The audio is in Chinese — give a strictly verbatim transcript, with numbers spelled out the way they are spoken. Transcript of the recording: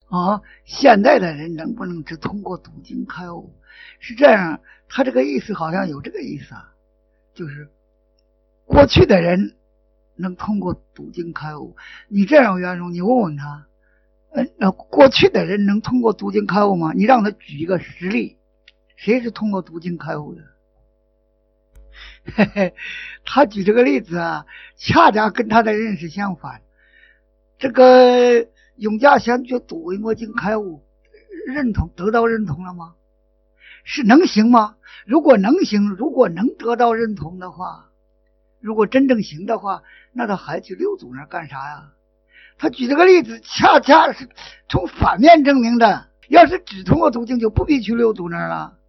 啊，现代的人能不能只通过读经开悟？是这样，他这个意思好像有这个意思啊，就是过去的人能通过读经开悟。你这样，袁总，你问问他，呃，那过去的人能通过读经开悟吗？你让他举一个实例，谁是通过读经开悟的？嘿嘿，他举这个例子啊，恰恰跟他的认识相反。这个永嘉先觉读维摩经开悟，认同得到认同了吗？是能行吗？如果能行，如果能得到认同的话，如果真正行的话，那他还去六祖那干啥呀？他举这个例子，恰恰是从反面证明的。要是只通过读经，就不必去六祖那儿了。